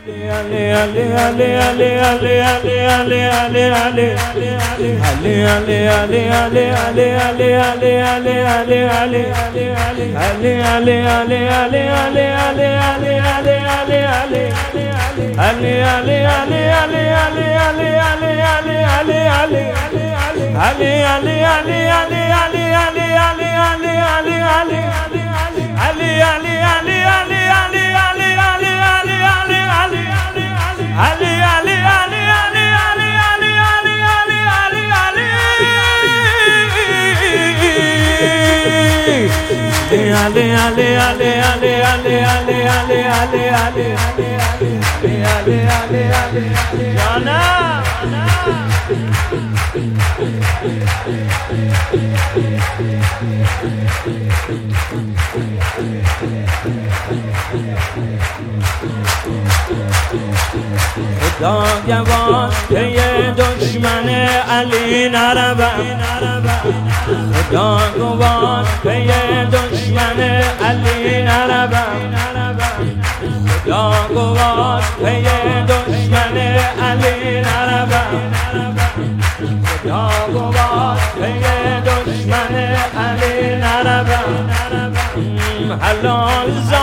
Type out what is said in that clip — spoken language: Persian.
خدا گواه که یه دشمن علی نروم، خدا گواه که یه دشمن علی نروم، خدا گواه که یه دشمن علی نروم، خدا گواه که یه دشمن علی نروم. حلال